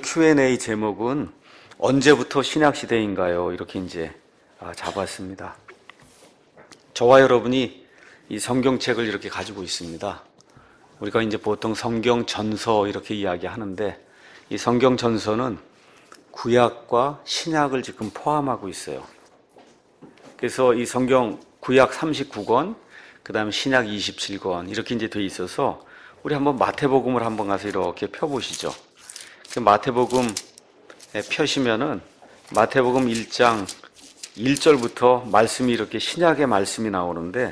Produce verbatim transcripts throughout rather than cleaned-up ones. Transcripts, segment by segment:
큐 앤 에이 제목은 언제부터 신약시대인가요? 이렇게 이제 잡았습니다. 저와 여러분이 이 성경책을 이렇게 가지고 있습니다. 우리가 이제 보통 성경 전서 이렇게 이야기하는데 이 성경 전서는 구약과 신약을 지금 포함하고 있어요. 그래서 이 성경 구약 삼십구 권, 그 다음에 신약 이십칠 권 이렇게 이제 돼 있어서 우리 한번 마태복음을 한번 가서 이렇게 펴보시죠. 그 마태복음 펴시면은 마태복음 일 장 일 절부터 말씀이 이렇게 신약의 말씀이 나오는데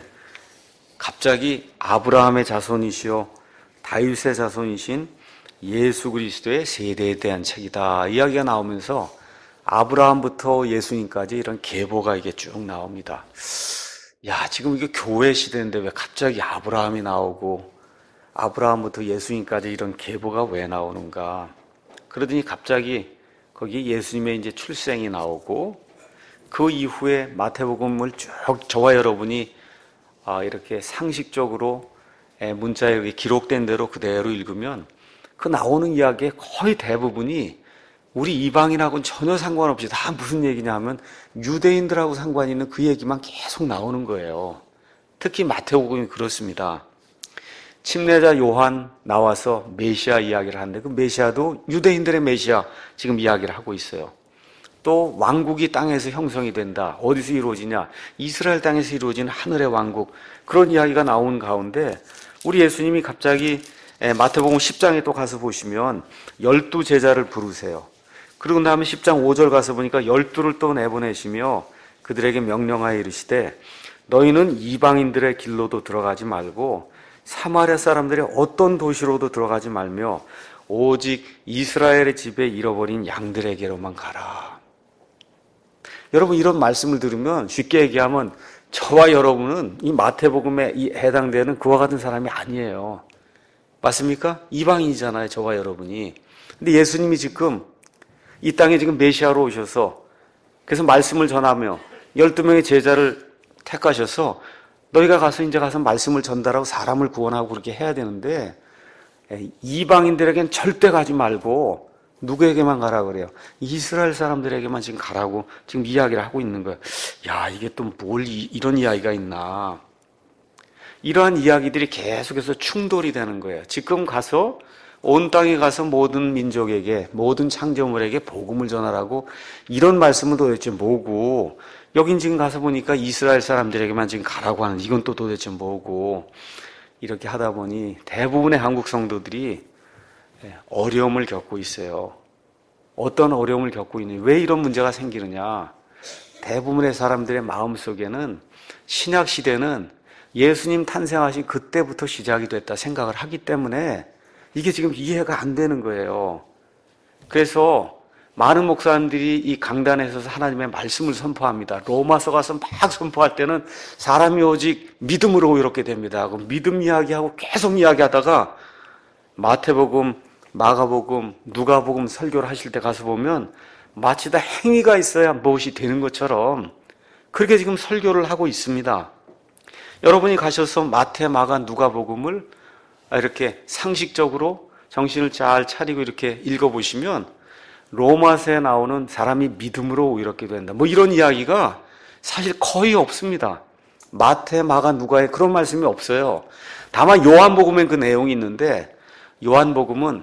갑자기 아브라함의 자손이시요 다윗의 자손이신 예수 그리스도의 세대에 대한 책이다 이야기가 나오면서 아브라함부터 예수님까지 이런 계보가 이게 쭉 나옵니다. 야, 지금 이게 교회 시대인데 왜 갑자기 아브라함이 나오고 아브라함부터 예수님까지 이런 계보가 왜 나오는가? 그러더니 갑자기 거기 예수님의 이제 출생이 나오고 그 이후에 마태복음을 쭉 저와 여러분이 이렇게 상식적으로 문자에 이렇게 기록된 대로 그대로 읽으면 그 나오는 이야기의 거의 대부분이 우리 이방인하고는 전혀 상관없이 다 무슨 얘기냐 하면 유대인들하고 상관이 있는 그 얘기만 계속 나오는 거예요. 특히 마태복음이 그렇습니다. 침례자 요한 나와서 메시아 이야기를 하는데 그 메시아도 유대인들의 메시아 지금 이야기를 하고 있어요. 또 왕국이 땅에서 형성이 된다. 어디서 이루어지냐? 이스라엘 땅에서 이루어지는 하늘의 왕국. 그런 이야기가 나온 가운데 우리 예수님이 갑자기 마태복음 십 장에 또 가서 보시면 열두 제자를 부르세요. 그리고 다음에 십 장 오 절 가서 보니까 열두를 또 내보내시며 그들에게 명령하여 이르시되 너희는 이방인들의 길로도 들어가지 말고 사마리아 사람들의 어떤 도시로도 들어가지 말며 오직 이스라엘의 집에 잃어버린 양들에게로만 가라. 여러분 이런 말씀을 들으면 쉽게 얘기하면 저와 여러분은 이 마태복음에 이 해당되는 그와 같은 사람이 아니에요. 맞습니까? 이방인이잖아요, 저와 여러분이. 근데 예수님이 지금 이 땅에 지금 메시아로 오셔서 그래서 말씀을 전하며 열두 명의 제자를 택하셔서 너희가 가서 이제 가서 말씀을 전달하고 사람을 구원하고 그렇게 해야 되는데 이방인들에겐 절대 가지 말고 누구에게만 가라 그래요? 이스라엘 사람들에게만 지금 가라고 지금 이야기를 하고 있는 거예요. 야, 이게 또 뭘 이런 이야기가 있나. 이러한 이야기들이 계속해서 충돌이 되는 거예요. 지금 가서 온 땅에 가서 모든 민족에게 모든 창조물에게 복음을 전하라고 이런 말씀은 도대체 뭐고 여긴 지금 가서 보니까 이스라엘 사람들에게만 지금 가라고 하는 이건 또 도대체 뭐고 이렇게 하다 보니 대부분의 한국 성도들이 어려움을 겪고 있어요. 어떤 어려움을 겪고 있느냐? 왜 이런 문제가 생기느냐? 대부분의 사람들의 마음속에는 신약 시대는 예수님 탄생하신 그때부터 시작이 됐다 생각을 하기 때문에 이게 지금 이해가 안 되는 거예요. 그래서 많은 목사님들이 이 강단에 서서 하나님의 말씀을 선포합니다. 로마서 가서 막 선포할 때는 사람이 오직 믿음으로 이렇게 됩니다. 믿음 이야기하고 계속 이야기하다가 마태복음, 마가복음, 누가복음 설교를 하실 때 가서 보면 마치 다 행위가 있어야 무엇이 되는 것처럼 그렇게 지금 설교를 하고 있습니다. 여러분이 가셔서 마태, 마가, 누가복음을 이렇게 상식적으로 정신을 잘 차리고 이렇게 읽어보시면 로마서에 나오는 사람이 믿음으로 이렇게 된다. 뭐 이런 이야기가 사실 거의 없습니다. 마태, 마가, 누가에 그런 말씀이 없어요. 다만 요한복음엔 그 내용이 있는데 요한복음은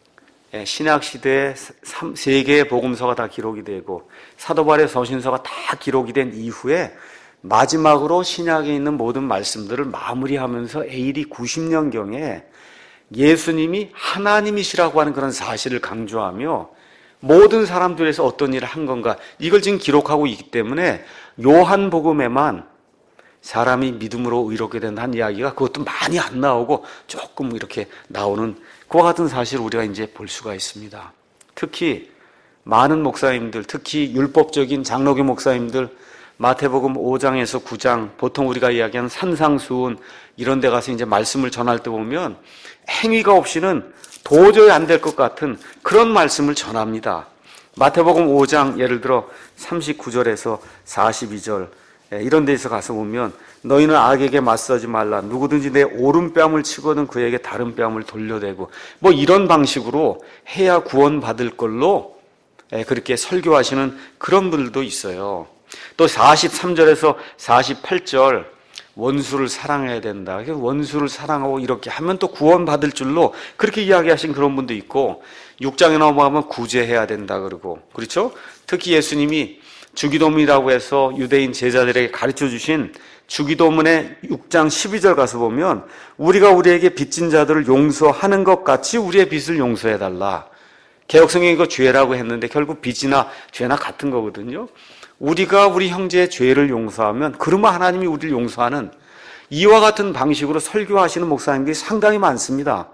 신약시대에 세 개의 복음서가 다 기록이 되고 사도바울의 서신서가 다 기록이 된 이후에 마지막으로 신약에 있는 모든 말씀들을 마무리하면서 에이디 구십 년경에 예수님이 하나님이시라고 하는 그런 사실을 강조하며 모든 사람들에서 어떤 일을 한 건가 이걸 지금 기록하고 있기 때문에 요한복음에만 사람이 믿음으로 의롭게 된다는 이야기가 그것도 많이 안 나오고 조금 이렇게 나오는 그와 같은 사실을 우리가 이제 볼 수가 있습니다. 특히 많은 목사님들, 특히 율법적인 장로교 목사님들 마태복음 오 장에서 구 장 보통 우리가 이야기하는 산상수훈 이런 데 가서 이제 말씀을 전할 때 보면 행위가 없이는 도저히 안 될 것 같은 그런 말씀을 전합니다. 마태복음 오 장 예를 들어 삼십구 절에서 사십이 절 이런 데서 가서 보면 너희는 악에게 맞서지 말라. 누구든지 내 오른뺨을 치고는 그에게 다른 뺨을 돌려대고, 뭐 이런 방식으로 해야 구원받을 걸로 그렇게 설교하시는 그런 분들도 있어요. 또 사십삼 절에서 사십팔 절 원수를 사랑해야 된다. 원수를 사랑하고 이렇게 하면 또 구원받을 줄로 그렇게 이야기하신 그런 분도 있고, 육 장에 넘어가면 구제해야 된다 그러고, 그렇죠? 특히 예수님이 주기도문이라고 해서 유대인 제자들에게 가르쳐 주신 주기도문의 육 장 십이 절 가서 보면, 우리가 우리에게 빚진 자들을 용서하는 것 같이 우리의 빚을 용서해달라. 개혁성경이 이거 죄라고 했는데 결국 빚이나 죄나 같은 거거든요. 우리가 우리 형제의 죄를 용서하면 그러면 하나님이 우리를 용서하는, 이와 같은 방식으로 설교하시는 목사님들이 상당히 많습니다.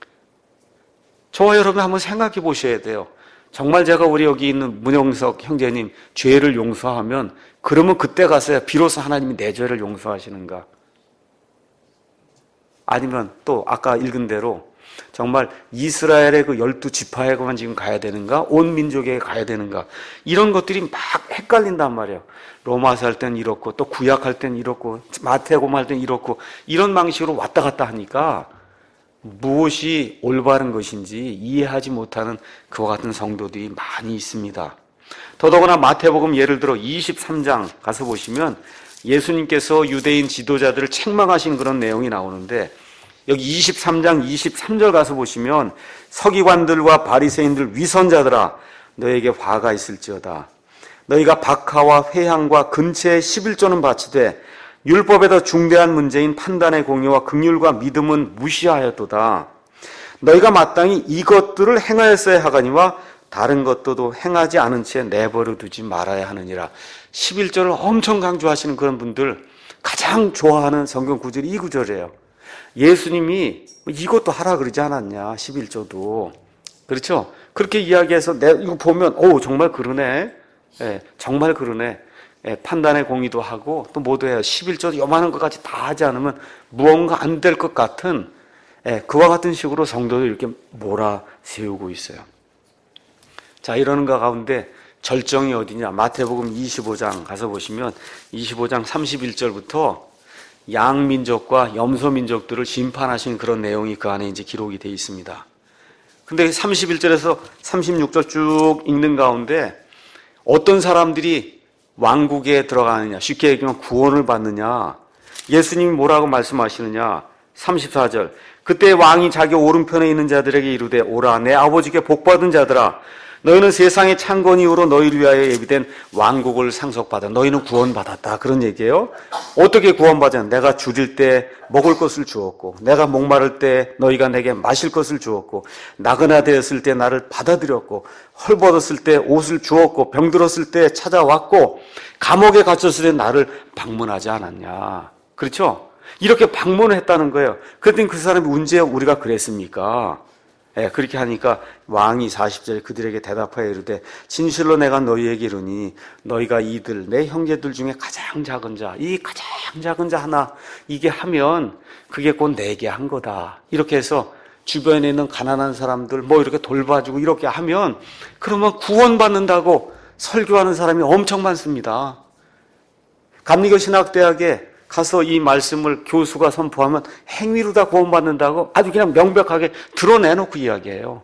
저와 여러분 한번 생각해 보셔야 돼요. 정말 제가 우리 여기 있는 문영석 형제님 죄를 용서하면 그러면 그때 가서야 비로소 하나님이 내 죄를 용서하시는가? 아니면 또 아까 읽은 대로 정말 이스라엘의 그 열두 지파에게만 지금 가야 되는가? 온 민족에게 가야 되는가? 이런 것들이 막 헷갈린단 말이에요. 로마서 할 땐 이렇고, 또 구약 할 땐 이렇고, 마태복음 할 땐 이렇고, 이런 방식으로 왔다 갔다 하니까 무엇이 올바른 것인지 이해하지 못하는 그와 같은 성도들이 많이 있습니다. 더더구나 마태복음 예를 들어 이십삼 장 가서 보시면 예수님께서 유대인 지도자들을 책망하신 그런 내용이 나오는데, 여기 이십삼 장 이십삼 절 가서 보시면, 서기관들과 바리새인들 위선자들아 너에게 화가 있을지어다. 너희가 박하와 회향과 근체의 십일조는 바치되 율법에 더 중대한 문제인 판단의 공의와 긍휼과 믿음은 무시하였도다. 너희가 마땅히 이것들을 행하였어야 하거니와 다른 것도 행하지 않은 채 내버려 두지 말아야 하느니라. 십일조를 엄청 강조하시는 그런 분들 가장 좋아하는 성경 구절이 이 구절이에요. 예수님이 이것도 하라 그러지 않았냐, 십일조도. 그렇죠? 그렇게 이야기해서 내 이거 보면 오 정말 그러네. 예, 정말 그러네. 예, 판단의 공의도 하고 또 뭐도 해요. 십일조 요만한 것까지 다 하지 않으면 무언가 안 될 것 같은, 예, 그와 같은 식으로 성도를 이렇게 몰아세우고 있어요. 자, 이러는 가 가운데 절정이 어디냐? 마태복음 이십오 장 가서 보시면 이십오 장 삼십일 절부터 양민족과 염소민족들을 심판하신 그런 내용이 그 안에 이제 기록이 되어 있습니다. 근데 삼십일 절에서 삼십육 절 쭉 읽는 가운데 어떤 사람들이 왕국에 들어가느냐, 쉽게 얘기하면 구원을 받느냐, 예수님이 뭐라고 말씀하시느냐. 삼십사 절, 그때 왕이 자기 오른편에 있는 자들에게 이르되 오라 내 아버지께 복받은 자들아 너희는 세상의 창건 이후로 너희를 위하여 예비된 왕국을 상속받아. 너희는 구원받았다. 그런 얘기예요. 어떻게 구원받았냐? 내가 줄일 때 먹을 것을 주었고, 내가 목마를 때 너희가 내게 마실 것을 주었고, 나그나 되었을 때 나를 받아들였고, 헐벗었을 때 옷을 주었고, 병들었을 때 찾아왔고, 감옥에 갇혔을 때 나를 방문하지 않았냐. 그렇죠? 이렇게 방문을 했다는 거예요. 그랬더니 그 사람이 언제 우리가 그랬습니까? 예, 그렇게 하니까 왕이 사십 절에 그들에게 대답하여 이르되 진실로 내가 너희에게 이르니 너희가 이들 내 형제들 중에 가장 작은 자, 이 가장 작은 자 하나 이게 하면 그게 곧 내게 한 거다. 이렇게 해서 주변에 있는 가난한 사람들 뭐 이렇게 돌봐주고 이렇게 하면 그러면 구원받는다고 설교하는 사람이 엄청 많습니다. 감리교 신학대학에 가서 이 말씀을 교수가 선포하면 행위로 다 구원받는다고 아주 그냥 명백하게 드러내놓고 이야기해요.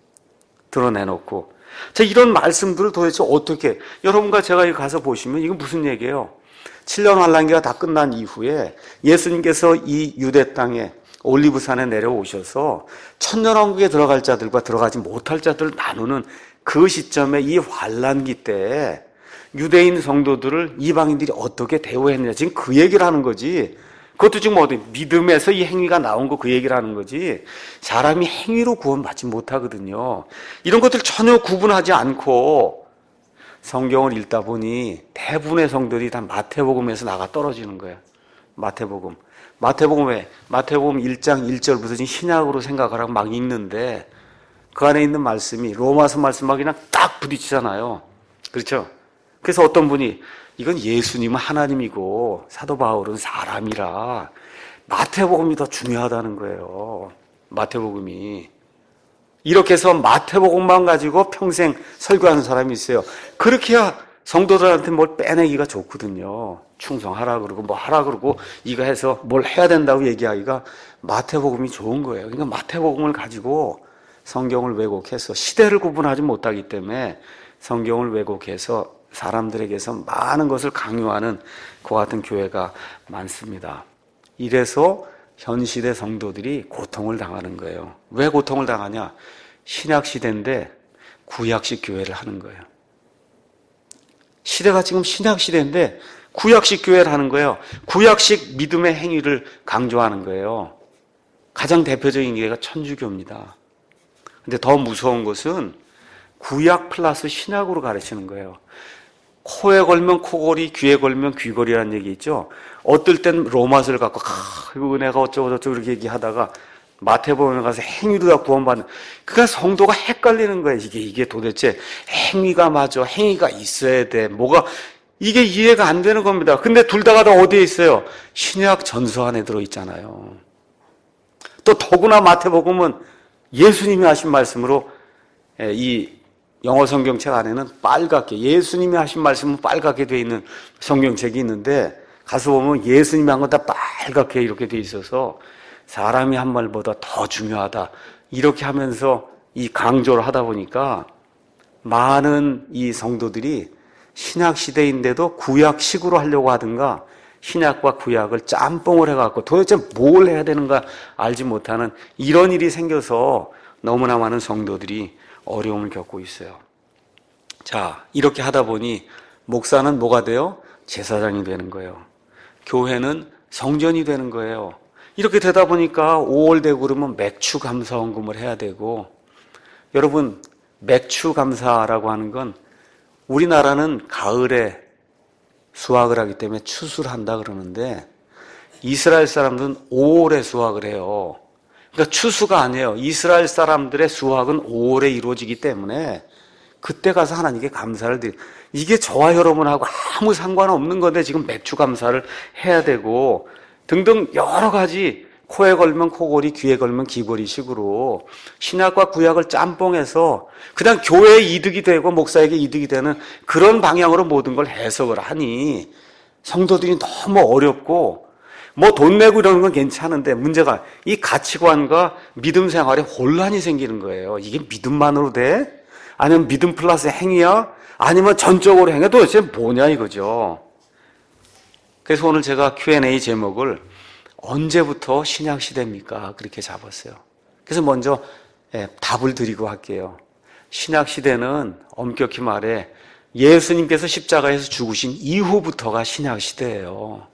드러내놓고. 자, 이런 말씀들을 도대체 어떻게, 여러분과 제가 여기 가서 보시면 이건 무슨 얘기예요? 칠 년 환란기가 다 끝난 이후에 예수님께서 이 유대 땅에 올리브산에 내려오셔서 천년왕국에 들어갈 자들과 들어가지 못할 자들을 나누는 그 시점에 이 환란기 때에 유대인 성도들을 이방인들이 어떻게 대우했느냐. 지금 그 얘기를 하는 거지. 그것도 지금 어디 믿음에서 이 행위가 나온 거 그 얘기를 하는 거지. 사람이 행위로 구원받지 못하거든요. 이런 것들 전혀 구분하지 않고 성경을 읽다 보니 대부분의 성도들이 다 마태복음에서 나가 떨어지는 거예요. 마태복음. 마태복음에 마태복음 일 장 일 절부터 지금 신약으로 생각을 하고 막 읽는데 그 안에 있는 말씀이 로마서 말씀하고 그냥 딱 부딪히잖아요. 그렇죠? 그래서 어떤 분이 이건 예수님은 하나님이고 사도 바울은 사람이라 마태복음이 더 중요하다는 거예요. 마태복음이. 이렇게 해서 마태복음만 가지고 평생 설교하는 사람이 있어요. 그렇게 해야 성도들한테 뭘 빼내기가 좋거든요. 충성하라 그러고 뭐 하라 그러고 이거 해서 뭘 해야 된다고 얘기하기가 마태복음이 좋은 거예요. 그러니까 마태복음을 가지고 성경을 왜곡해서 시대를 구분하지 못하기 때문에 성경을 왜곡해서 사람들에게서 많은 것을 강요하는 그와 같은 교회가 많습니다. 이래서 현 시대 성도들이 고통을 당하는 거예요. 왜 고통을 당하냐? 신약 시대인데 구약식 교회를 하는 거예요. 시대가 지금 신약 시대인데 구약식 교회를 하는 거예요. 구약식 믿음의 행위를 강조하는 거예요. 가장 대표적인 게가 천주교입니다. 근데 더 무서운 것은 구약 플러스 신약으로 가르치는 거예요. 코에 걸면 코걸이, 귀에 걸면 귀걸이라는 얘기 있죠. 어떨 땐 로마서를 갖고 아, 이거 은혜가 어쩌고 저쩌고 이렇게 얘기하다가 마태복음에 가서 행위로 다 구원받는, 그러니까 성도가 헷갈리는 거예요. 이게 이게 도대체 행위가 맞아, 행위가 있어야 돼, 뭐가 이게 이해가 안 되는 겁니다. 근데 둘 다가 다 어디에 있어요? 신약 전서 안에 들어있잖아요. 또 더구나 마태복음은 예수님이 하신 말씀으로, 이 영어 성경책 안에는 빨갛게, 예수님이 하신 말씀은 빨갛게 되어 있는 성경책이 있는데 가서 보면 예수님이 한 건 다 빨갛게 이렇게 되어 있어서 사람이 한 말보다 더 중요하다, 이렇게 하면서 이 강조를 하다 보니까 많은 이 성도들이 신약 시대인데도 구약식으로 하려고 하든가 신약과 구약을 짬뽕을 해갖고 도대체 뭘 해야 되는가 알지 못하는 이런 일이 생겨서 너무나 많은 성도들이 어려움을 겪고 있어요. 자, 이렇게 하다 보니 목사는 뭐가 돼요? 제사장이 되는 거예요. 교회는 성전이 되는 거예요. 이렇게 되다 보니까 오월 되고 그러면 맥주 감사 헌금을 해야 되고, 여러분 맥주 감사라고 하는 건 우리나라는 가을에 수확을 하기 때문에 추수를 한다 그러는데 이스라엘 사람들은 오월에 수확을 해요. 그러니까 추수가 아니에요. 이스라엘 사람들의 수확은 오월에 이루어지기 때문에 그때 가서 하나님께 감사를 드리. 이게 저와 여러분하고 아무 상관없는 건데 지금 맥주 감사를 해야 되고 등등 여러 가지, 코에 걸면 코걸이, 귀에 걸면 귀걸이 식으로 신약과 구약을 짬뽕해서 그냥 교회에 이득이 되고 목사에게 이득이 되는 그런 방향으로 모든 걸 해석을 하니 성도들이 너무 어렵고, 뭐 돈 내고 이러는 건 괜찮은데 문제가 이 가치관과 믿음 생활에 혼란이 생기는 거예요. 이게 믿음만으로 돼? 아니면 믿음 플러스 행위야? 아니면 전적으로 행위야? 도대체 뭐냐 이거죠. 그래서 오늘 제가 큐 앤 에이 제목을 언제부터 신약 시대입니까? 그렇게 잡았어요. 그래서 먼저 예, 답을 드리고 할게요. 신약 시대는 엄격히 말해 예수님께서 십자가에서 죽으신 이후부터가 신약 시대예요.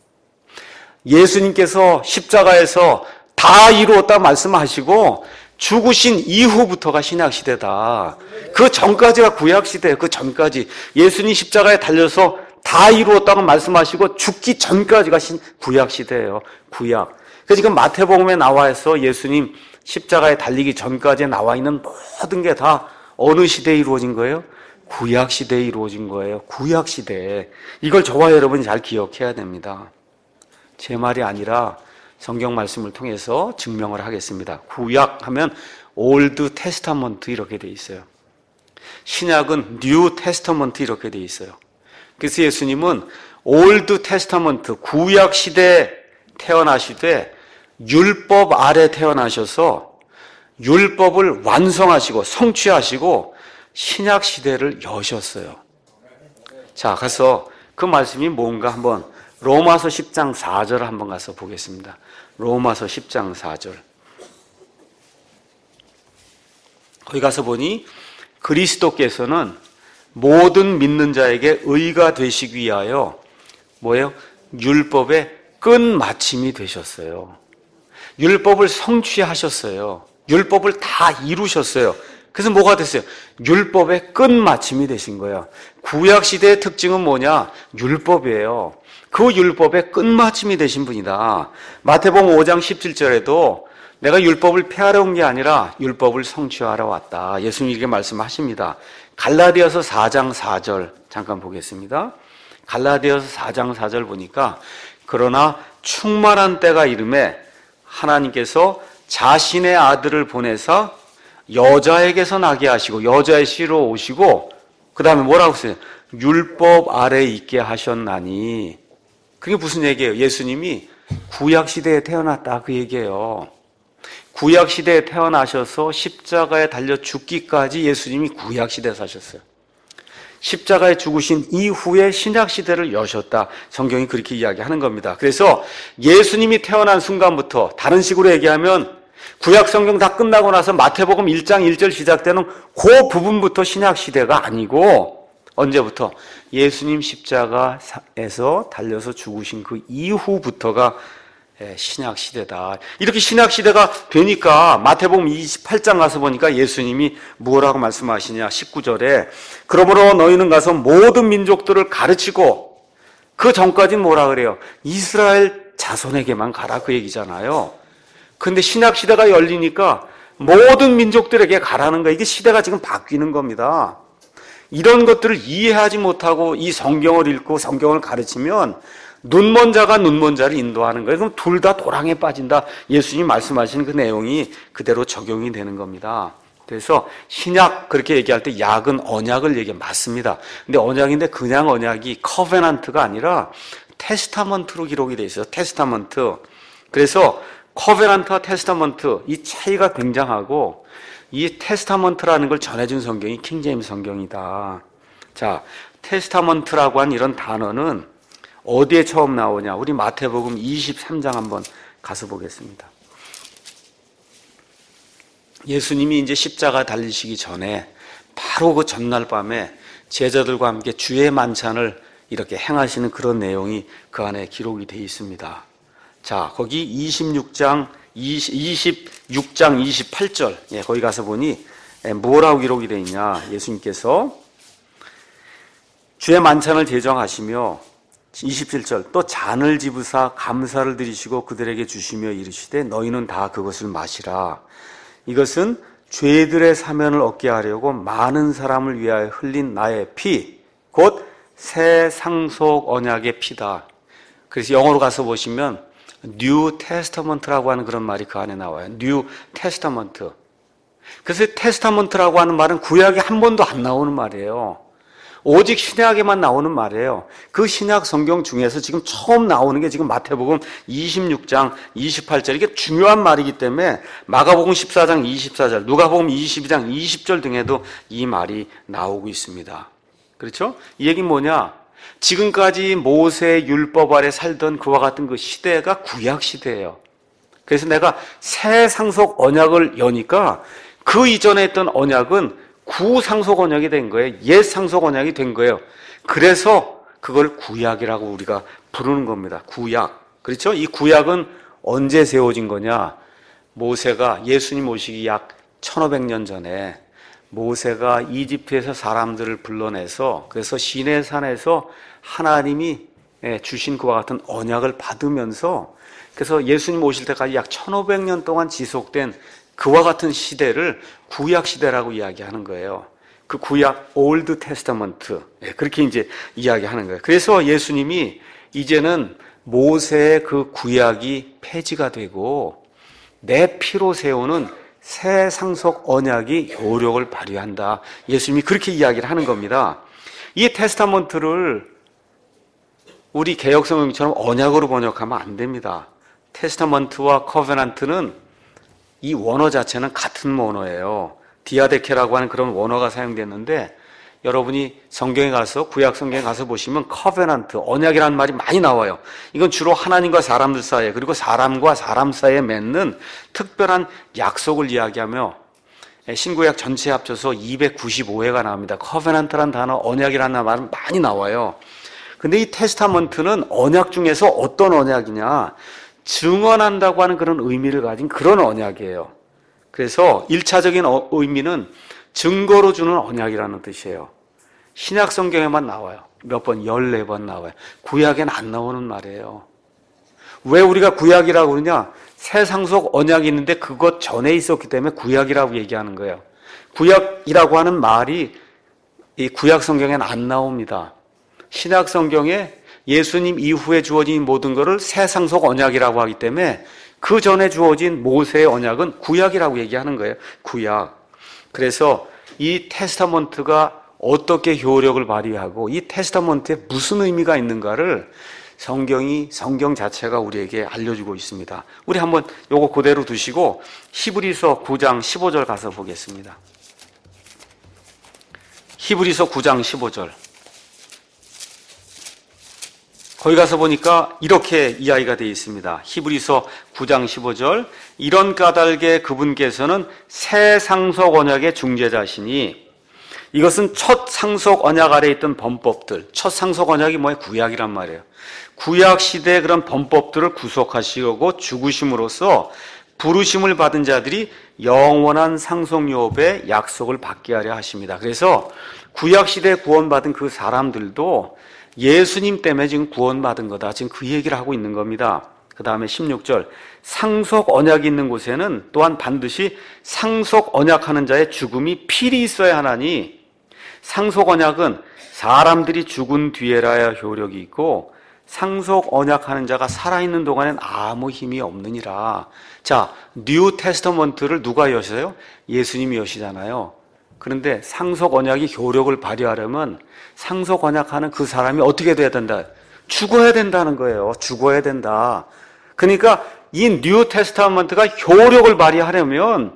예수님께서 십자가에서 다 이루었다 말씀하시고 죽으신 이후부터가 신약 시대다. 그 전까지가 구약 시대예요. 그 전까지 예수님 십자가에 달려서 다 이루었다고 말씀하시고 죽기 전까지가 신, 구약 시대예요. 구약. 그래서 지금 마태복음에 나와 있어 예수님 십자가에 달리기 전까지 나와 있는 모든 게 다 어느 시대에 이루어진 거예요? 구약 시대에 이루어진 거예요. 구약 시대에. 이걸 저와 여러분이 잘 기억해야 됩니다. 제 말이 아니라 성경 말씀을 통해서 증명을 하겠습니다. 구약 하면 올드 테스타먼트 이렇게 돼 있어요. 신약은 뉴 테스타먼트 이렇게 돼 있어요. 그래서 예수님은 올드 테스타먼트 구약 시대에 태어나시되 율법 아래 태어나셔서 율법을 완성하시고 성취하시고 신약 시대를 여셨어요. 자, 가서 그 말씀이 뭔가 한번 로마서 십 장 사 절 한번 가서 보겠습니다. 로마서 십 장 사 절. 거기 가서 보니 그리스도께서는 모든 믿는 자에게 의가 되시기 위하여 뭐예요? 율법의 끝마침이 되셨어요. 율법을 성취하셨어요. 율법을 다 이루셨어요. 그래서 뭐가 됐어요? 율법의 끝마침이 되신 거예요. 구약시대의 특징은 뭐냐? 율법이에요. 그 율법의 끝마침이 되신 분이다. 마태복음 오 장 십칠 절에도 내가 율법을 폐하러 온 게 아니라 율법을 성취하러 왔다. 예수님이 이렇게 말씀하십니다. 갈라디아서 사 장 사 절 잠깐 보겠습니다. 갈라디아서 사 장 사 절 보니까 그러나 충만한 때가 이름에 하나님께서 자신의 아들을 보내사 여자에게서 나게 하시고 여자의 씨로 오시고 그 다음에 뭐라고 써요? 율법 아래 있게 하셨나니. 그게 무슨 얘기예요? 예수님이 구약시대에 태어났다 그 얘기예요. 구약시대에 태어나셔서 십자가에 달려 죽기까지 예수님이 구약시대에 사셨어요. 십자가에 죽으신 이후에 신약시대를 여셨다. 성경이 그렇게 이야기하는 겁니다. 그래서 예수님이 태어난 순간부터, 다른 식으로 얘기하면 구약성경 다 끝나고 나서 마태복음 일 장 일 절 시작되는 그 부분부터 신약시대가 아니고, 언제부터? 예수님 십자가에서 달려서 죽으신 그 이후부터가 신약시대다. 이렇게 신약시대가 되니까 마태복음 이십팔 장 가서 보니까 예수님이 뭐라고 말씀하시냐. 십구 절에 그러므로 너희는 가서 모든 민족들을 가르치고, 그 전까지는 뭐라 그래요? 이스라엘 자손에게만 가라 그 얘기잖아요. 근데 신약시대가 열리니까 모든 민족들에게 가라는 거예요. 이게 시대가 지금 바뀌는 겁니다. 이런 것들을 이해하지 못하고 이 성경을 읽고 성경을 가르치면 눈먼 자가 눈먼 자를 인도하는 거예요. 그럼 둘 다 도랑에 빠진다. 예수님이 말씀하신 그 내용이 그대로 적용이 되는 겁니다. 그래서 신약 그렇게 얘기할 때 약은 언약을 얘기해 맞습니다. 근데 언약인데 그냥 언약이 커베넌트가 아니라 테스타먼트로 기록이 돼 있어요. 테스타먼트. 그래서 커베넌트와 테스타먼트 이 차이가 굉장하고, 이 테스타먼트라는 걸 전해준 성경이 킹제임스 성경이다. 자, 테스타먼트라고 한 이런 단어는 어디에 처음 나오냐? 우리 마태복음 이십삼 장 한번 가서 보겠습니다. 예수님이 이제 십자가 달리시기 전에 바로 그 전날 밤에 제자들과 함께 주의 만찬을 이렇게 행하시는 그런 내용이 그 안에 기록이 되어 있습니다. 자, 거기 이십육 장, 이십육 장 이십팔 절, 예, 거기 가서 보니 뭐라고 기록이 되어 있냐? 예수님께서 주의 만찬을 제정하시며 이십칠 절 또 잔을 집으사 감사를 드리시고 그들에게 주시며 이르시되 너희는 다 그것을 마시라. 이것은 죄들의 사면을 얻게 하려고 많은 사람을 위하여 흘린 나의 피, 곧 새 상속 언약의 피다. 그래서 영어로 가서 보시면 New Testament라고 하는 그런 말이 그 안에 나와요. New Testament. 그래서 테스타먼트라고 하는 말은 구약에 한 번도 안 나오는 말이에요. 오직 신약에만 나오는 말이에요. 그 신약 성경 중에서 지금 처음 나오는 게 지금 마태복음 이십육 장 이십팔 절. 이게 중요한 말이기 때문에 마가복음 십사 장 이십사 절, 누가복음 이십이 장 이십 절 등에도 이 말이 나오고 있습니다. 그렇죠? 이 얘기는 뭐냐? 지금까지 모세 율법 아래 살던 그와 같은 그 시대가 구약 시대예요. 그래서 내가 새 상속 언약을 여니까 그 이전에 했던 언약은 구상속 언약이 된 거예요. 옛 상속 언약이 된 거예요. 그래서 그걸 구약이라고 우리가 부르는 겁니다. 구약. 그렇죠? 이 구약은 언제 세워진 거냐? 모세가 예수님 오시기 약 천오백 년 전에 모세가 이집트에서 사람들을 불러내서 그래서 시내산에서 하나님이 주신 그와 같은 언약을 받으면서 그래서 예수님 오실 때까지 약 천오백 년 동안 지속된 그와 같은 시대를 구약 시대라고 이야기하는 거예요. 그 구약 올드 테스타먼트 그렇게 이제 이야기하는 거예요. 그래서 예수님이 이제는 모세의 그 구약이 폐지가 되고 내 피로 세우는 새 상속 언약이 효력을 발휘한다. 예수님이 그렇게 이야기를 하는 겁니다. 이 테스타먼트를 우리 개역성경처럼 언약으로 번역하면 안 됩니다. 테스타먼트와 커베넌트는 이 원어 자체는 같은 원어예요. 디아데케라고 하는 그런 원어가 사용됐는데 여러분이 성경에 가서 구약 성경에 가서 보시면 커베넌트, 언약이라는 말이 많이 나와요. 이건 주로 하나님과 사람들 사이에 그리고 사람과 사람 사이에 맺는 특별한 약속을 이야기하며 신구약 전체에 합쳐서 이백구십오 회가 나옵니다. 커베넌트란 단어, 언약이라는 말은 많이 나와요. 근데 이 테스타먼트는 언약 중에서 어떤 언약이냐? 증언한다고 하는 그런 의미를 가진 그런 언약이에요. 그래서 일차적인 의미는 증거로 주는 언약이라는 뜻이에요. 신약 성경에만 나와요. 몇 번? 열네 번 나와요. 구약엔 안 나오는 말이에요. 왜 우리가 구약이라고 그러냐? 새 상속 언약이 있는데 그것 전에 있었기 때문에 구약이라고 얘기하는 거예요. 구약이라고 하는 말이 이 구약 성경엔 안 나옵니다. 신약 성경에 예수님 이후에 주어진 모든 것을 새 상속 언약이라고 하기 때문에 그 전에 주어진 모세의 언약은 구약이라고 얘기하는 거예요. 구약. 그래서 이 테스타먼트가 어떻게 효력을 발휘하고 이 테스타먼트에 무슨 의미가 있는가를 성경이, 성경 자체가 우리에게 알려주고 있습니다. 우리 한번 요거 그대로 두시고 히브리서 구 장 십오 절 가서 보겠습니다. 히브리서 구 장 십오 절. 거기 가서 보니까 이렇게 이야기가 되어 있습니다. 히브리서 구 장 십오 절. 이런 까닭에 그분께서는 새 상속 언약의 중재자시니, 이것은 첫 상속 언약 아래에 있던 범법들, 첫 상속 언약이 뭐예요? 구약이란 말이에요. 구약 시대의 그런 범법들을 구속하시려고 죽으심으로써 부르심을 받은 자들이 영원한 상속유업의 약속을 받게 하려 하십니다. 그래서 구약 시대에 구원받은 그 사람들도 예수님 때문에 지금 구원받은 거다. 지금 그 얘기를 하고 있는 겁니다. 그 다음에 십육 절. 상속 언약이 있는 곳에는 또한 반드시 상속 언약하는 자의 죽음이 필히 있어야 하나니, 상속 언약은 사람들이 죽은 뒤에라야 효력이 있고 상속 언약하는 자가 살아있는 동안엔 아무 힘이 없느니라. 자, 뉴 테스터먼트를 누가 여셔요? 예수님이 여시잖아요. 그런데 상속 언약이 효력을 발휘하려면 상속 언약하는 그 사람이 어떻게 돼야 된다? 죽어야 된다는 거예요. 죽어야 된다. 그러니까 이 뉴 테스터먼트가 효력을 발휘하려면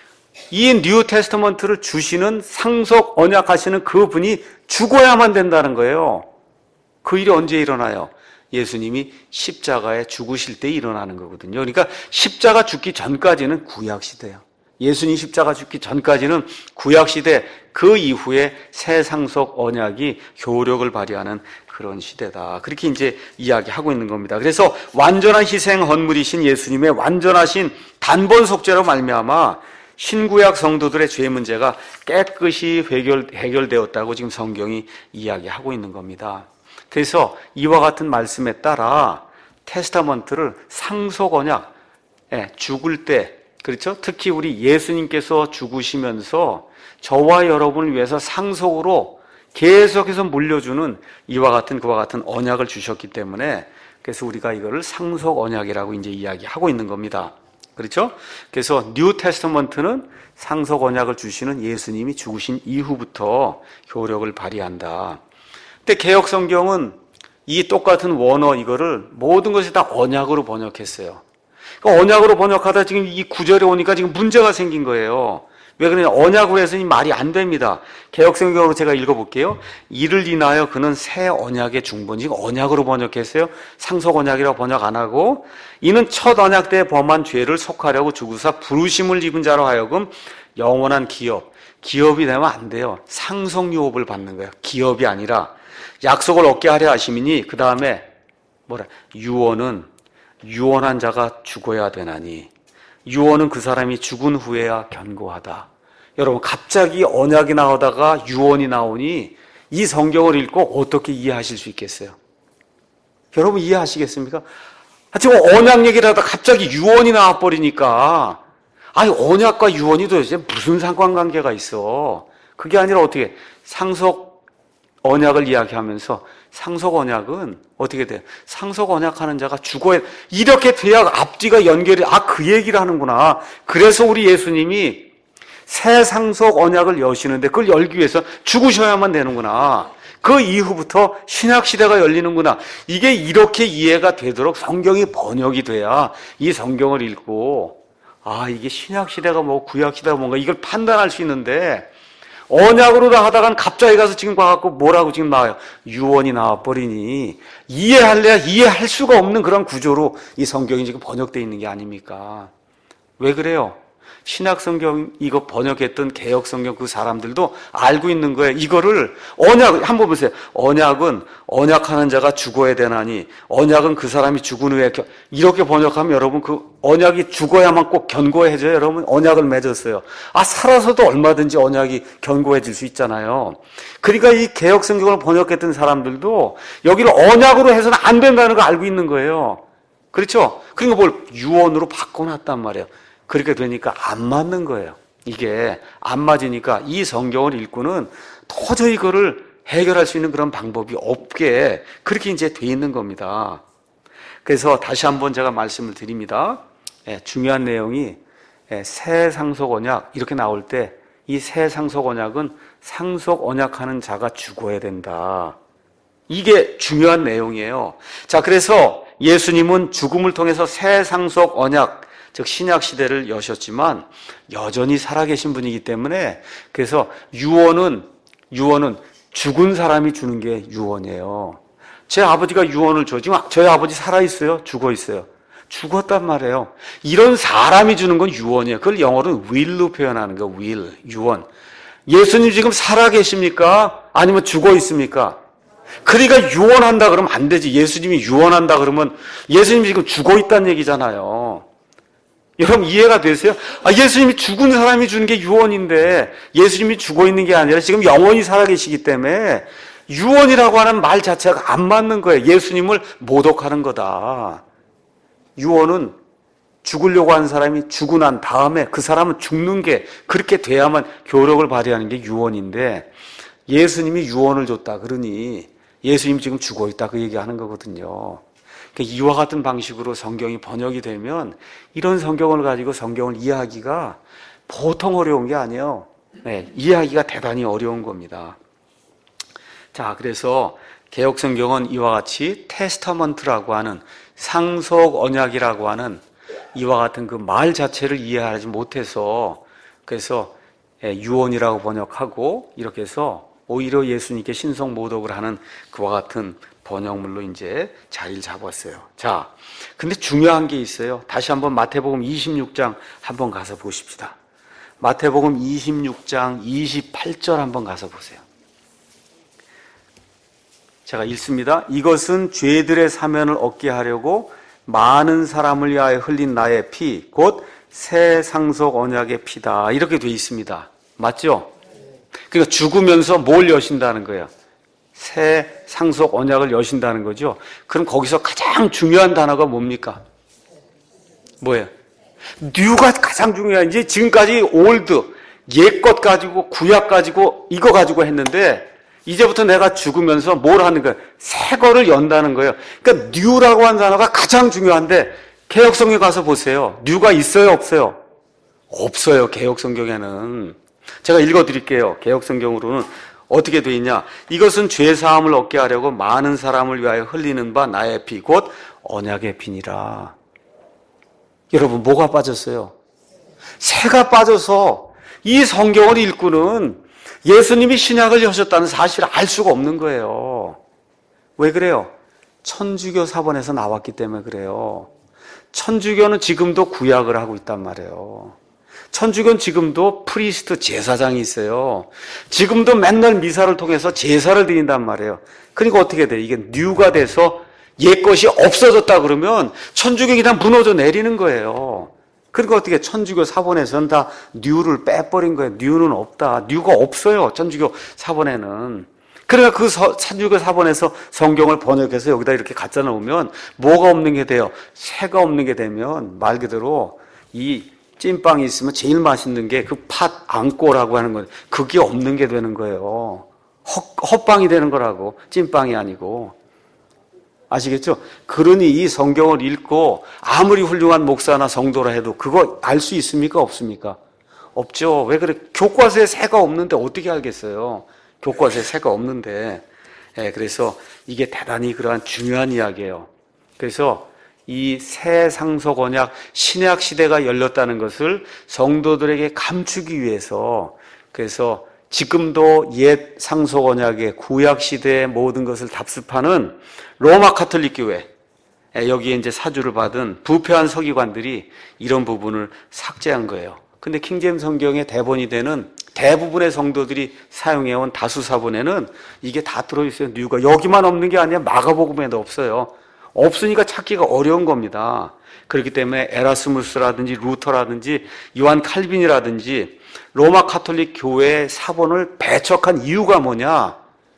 이 뉴 테스터먼트를 주시는 상속 언약하시는 그분이 죽어야만 된다는 거예요. 그 일이 언제 일어나요? 예수님이 십자가에 죽으실 때 일어나는 거거든요. 그러니까 십자가 죽기 전까지는 구약시대예요. 예수님 십자가 죽기 전까지는 구약시대, 그 이후에 새 상속 언약이 효력을 발휘하는 그런 시대다. 그렇게 이제 이야기하고 있는 겁니다. 그래서 완전한 희생 헌물이신 예수님의 완전하신 단번 속죄로 말미암아 신구약 성도들의 죄 문제가 깨끗이 해결, 해결되었다고 지금 성경이 이야기하고 있는 겁니다. 그래서 이와 같은 말씀에 따라 테스타먼트를 상속 언약, 예, 죽을 때, 그렇죠? 특히 우리 예수님께서 죽으시면서 저와 여러분을 위해서 상속으로 계속해서 물려주는 이와 같은 그와 같은 언약을 주셨기 때문에, 그래서 우리가 이거를 상속 언약이라고 이제 이야기하고 있는 겁니다. 그렇죠? 그래서 뉴 테스터먼트는 상속 언약을 주시는 예수님이 죽으신 이후부터 효력을 발휘한다. 근데 개역 성경은 이 똑같은 원어 이거를 모든 것이 다 언약으로 번역했어요. 그러니까 언약으로 번역하다 지금 이 구절에 오니까 지금 문제가 생긴 거예요. 왜 그러냐? 언약으로 해서 이 말이 안 됩니다. 개역 성경으로 제가 읽어볼게요. 이를 인하여 그는 새 언약의 중본이 언약으로 번역했어요. 상속 언약이라고 번역 안 하고, 이는 첫 언약 때 범한 죄를 속하려고 죽으사 부르심을 입은 자로 하여금 영원한 기업, 기업이 되면 안 돼요. 상속 유업을 받는 거예요. 기업이 아니라 약속을 얻게 하려 하심이니, 그 다음에 뭐라? 유언은 유언한 자가 죽어야 되나니, 유언은 그 사람이 죽은 후에야 견고하다. 여러분, 갑자기 언약이 나오다가 유언이 나오니 이 성경을 읽고 어떻게 이해하실 수 있겠어요? 여러분 이해하시겠습니까? 지금 언약 얘기를 하다가 갑자기 유언이 나와버리니까, 아니 언약과 유언이 도대체 무슨 상관관계가 있어? 그게 아니라 어떻게 상속 언약을 이야기하면서, 상속 언약은 어떻게 돼요? 상속 언약하는 자가 죽어야, 이렇게 돼야 앞뒤가 연결이, 아, 그 얘기를 하는구나. 그래서 우리 예수님이 새 상속 언약을 여시는데 그걸 열기 위해서 죽으셔야만 되는구나. 그 이후부터 신약시대가 열리는구나. 이게 이렇게 이해가 되도록 성경이 번역이 돼야 이 성경을 읽고, 아, 이게 신약시대가 뭐 구약시대가 뭔가 이걸 판단할 수 있는데, 언약으로 다 하다간 갑자기 가서 지금 가갖고 뭐라고 지금 나와요? 유언이 나와버리니 이해할래야 이해할 수가 없는 그런 구조로 이 성경이 지금 번역되어 있는 게 아닙니까? 왜 그래요? 신약성경 이거 번역했던 개역성경 그 사람들도 알고 있는 거예요. 이거를 언약, 한번 보세요. 언약은 언약하는 자가 죽어야 되나니, 언약은 그 사람이 죽은 후에, 이렇게 번역하면 여러분 그 언약이 죽어야만 꼭 견고해져요. 여러분 언약을 맺었어요. 아, 살아서도 얼마든지 언약이 견고해질 수 있잖아요. 그러니까 이 개역성경을 번역했던 사람들도 여기를 언약으로 해서는 안 된다는 걸 알고 있는 거예요. 그렇죠? 그러니까 뭘 유언으로 바꿔놨단 말이에요. 그렇게 되니까 안 맞는 거예요. 이게 안 맞으니까 이 성경을 읽고는 도저히 이거를 해결할 수 있는 그런 방법이 없게 그렇게 이제 돼 있는 겁니다. 그래서 다시 한번 제가 말씀을 드립니다. 예, 중요한 내용이, 예, 새 상속 언약 이렇게 나올 때 이 새 상속 언약은 상속 언약하는 자가 죽어야 된다. 이게 중요한 내용이에요. 자, 그래서 예수님은 죽음을 통해서 새 상속 언약, 즉 신약 시대를 여셨지만 여전히 살아계신 분이기 때문에, 그래서 유언은 유언은 죽은 사람이 주는 게 유언이에요. 제 아버지가 유언을 줘. 지금 저희 아버지 살아있어요? 죽어 있어요? 죽었단 말이에요. 이런 사람이 주는 건 유언이에요. 그걸 영어로는 will로 표현하는 거예요. will, 유언. 예수님 지금 살아계십니까? 아니면 죽어 있습니까? 그러니까 유언한다 그러면 안 되지. 예수님이 유언한다 그러면 예수님이 지금 죽어 있다는 얘기잖아요. 여러분 이해가 되세요? 아, 예수님이 죽은 사람이 주는 게 유언인데 예수님이 죽어 있는 게 아니라 지금 영원히 살아계시기 때문에 유언이라고 하는 말 자체가 안 맞는 거예요. 예수님을 모독하는 거다. 유언은 죽으려고 하는 사람이 죽고 난 다음에 그 사람은 죽는 게 그렇게 돼야만 교력을 발휘하는 게 유언인데, 예수님이 유언을 줬다 그러니 예수님 지금 죽어 있다 그 얘기하는 거거든요. 그러니까 이와 같은 방식으로 성경이 번역이 되면 이런 성경을 가지고 성경을 이해하기가 보통 어려운 게 아니에요. 네, 이해하기가 대단히 어려운 겁니다. 자, 그래서 개역 성경은 이와 같이 테스타먼트라고 하는 상속 언약이라고 하는 이와 같은 그 말 자체를 이해하지 못해서, 그래서 유언이라고 번역하고 이렇게 해서 오히려 예수님께 신성 모독을 하는 그와 같은 번역물로 이제 자리를 잡았어요. 자, 근데 중요한 게 있어요. 다시 한번 마태복음 이십육 장 한번 가서 보십시다. 마태복음 이십육 장 이십팔 절 한번 가서 보세요. 제가 읽습니다. 이것은 죄들의 사면을 얻게 하려고 많은 사람을 위하여 흘린 나의 피, 곧 새 상속 언약의 피다. 이렇게 돼 있습니다. 맞죠? 그러니까 죽으면서 뭘 여신다는 거예요? 새 상속 언약을 여신다는 거죠. 그럼 거기서 가장 중요한 단어가 뭡니까? 뭐예요? 뉴가 가장 중요한지, 지금까지 올드, 옛것 가지고 구약 가지고 이거 가지고 했는데 이제부터 내가 죽으면서 뭘 하는 거예요? 새 거를 연다는 거예요. 그러니까 뉴라고 하는 단어가 가장 중요한데 개역성경에 가서 보세요. 뉴가 있어요? 없어요? 없어요. 개역성경에는. 제가 읽어드릴게요. 개역성경으로는 어떻게 돼 있냐? 이것은 죄사함을 얻게 하려고 많은 사람을 위하여 흘리는 바 나의 피, 곧 언약의 피니라. 여러분 뭐가 빠졌어요? 새가 빠져서 이 성경을 읽고는 예수님이 신약을 여셨다는 사실을 알 수가 없는 거예요. 왜 그래요? 천주교 사본에서 나왔기 때문에 그래요. 천주교는 지금도 구약을 하고 있단 말이에요. 천주교는 지금도 프리스트 제사장이 있어요. 지금도 맨날 미사를 통해서 제사를 드린단 말이에요. 그러니까 어떻게 돼? 이게 뉴가 돼서 옛것이 없어졌다 그러면 천주교 그냥 무너져 내리는 거예요. 그러니까 어떻게 천주교 사본에서는 다 뉴를 빼버린 거예요. 뉴는 없다. 뉴가 없어요. 천주교 사본에는. 그러니까 그 서, 천주교 사본에서 성경을 번역해서 여기다 이렇게 갖다 놓으면 뭐가 없는 게 돼요? 새가 없는 게 되면 말 그대로 이 찐빵이 있으면 제일 맛있는 게 그 팥 앙꼬라고 하는 거예요. 그게 없는 게 되는 거예요. 헛, 헛빵이 되는 거라고. 찐빵이 아니고. 아시겠죠? 그러니 이 성경을 읽고 아무리 훌륭한 목사나 성도라 해도 그거 알 수 있습니까? 없습니까? 없죠. 왜 그래? 교과서에 새가 없는데 어떻게 알겠어요? 교과서에 새가 없는데. 예, 그래서 이게 대단히 그러한 중요한 이야기예요. 그래서 이 새 상속 언약 신약 시대가 열렸다는 것을 성도들에게 감추기 위해서, 그래서 지금도 옛 상속 언약의 구약 시대의 모든 것을 답습하는 로마 카톨릭 교회, 여기에 이제 사주를 받은 부패한 서기관들이 이런 부분을 삭제한 거예요. 근데 킹제임 성경의 대본이 되는 대부분의 성도들이 사용해온 다수 사본에는 이게 다 들어있어요. 뉴가 여기만 없는 게 아니라 마가복음에도 없어요. 없으니까 찾기가 어려운 겁니다. 그렇기 때문에 에라스무스라든지 루터라든지 요한 칼빈이라든지 로마 카톨릭 교회의 사본을 배척한 이유가 뭐냐?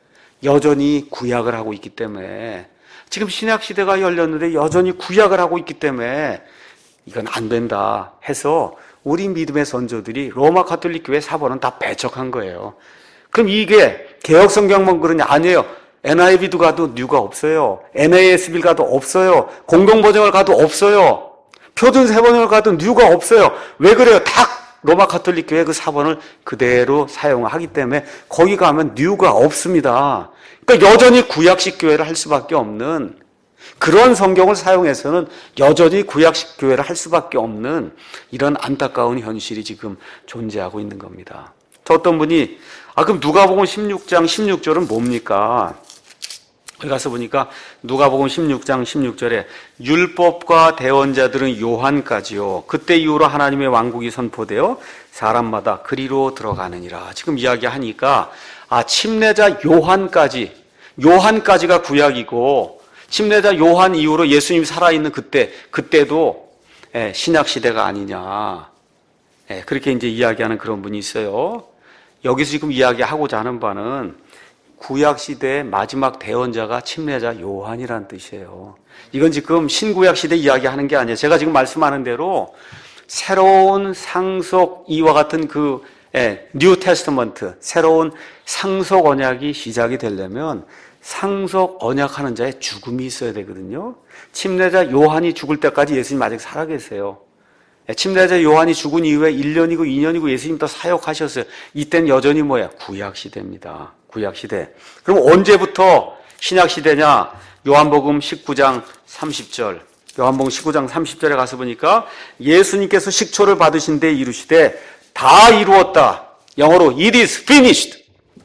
여전히 구약을 하고 있기 때문에. 지금 신약 시대가 열렸는데 여전히 구약을 하고 있기 때문에 이건 안 된다 해서 우리 믿음의 선조들이 로마 카톨릭 교회 사본은 다 배척한 거예요. 그럼 이게 개역 성경만 그러냐? 아니에요. 엔아이브이도 가도 뉴가 없어요. 엔에이에스비를 가도 없어요. 공동번역을 가도 없어요. 표준 세번역을 가도 뉴가 없어요. 왜 그래요? 다 로마 가톨릭 교회 그 사본을 그대로 사용하기 때문에 거기 가면 뉴가 없습니다. 그러니까 여전히 구약식 교회를 할 수밖에 없는, 그런 성경을 사용해서는 여전히 구약식 교회를 할 수밖에 없는 이런 안타까운 현실이 지금 존재하고 있는 겁니다. 저 어떤 분이 아 그럼 누가복음 십육 장 십육 절은 뭡니까? 거기 가서 보니까 누가복음 십육 장 십육 절에 율법과 대언자들은 요한까지요, 그때 이후로 하나님의 왕국이 선포되어 사람마다 그리로 들어가느니라. 지금 이야기하니까 아 침례자 요한까지, 요한까지가 구약이고 침례자 요한 이후로 예수님이 살아있는 그때, 그때도 예, 신약 시대가 아니냐, 예, 그렇게 이제 이야기하는 그런 분이 있어요. 여기서 지금 이야기하고자 하는 바는 구약 시대의 마지막 대언자가 침례자 요한이라는 뜻이에요. 이건 지금 신구약 시대 이야기하는 게 아니에요. 제가 지금 말씀하는 대로 새로운 상속, 이와 같은 그 예, 뉴 테스트먼트, 새로운 상속 언약이 시작이 되려면 상속 언약하는 자의 죽음이 있어야 되거든요. 침례자 요한이 죽을 때까지 예수님 아직 살아계세요. 침례자 요한이 죽은 이후에 일 년이고 이 년이고 예수님 또 사역하셨어요. 이때는 여전히 뭐야? 구약시대입니다. 구약시대. 그럼 언제부터 신약시대냐? 요한복음 십구 장 삼십 절. 요한복음 십구 장 삼십 절에 가서 보니까 예수님께서 식초를 받으신 데 이르시되 다 이루었다. 영어로 It is finished.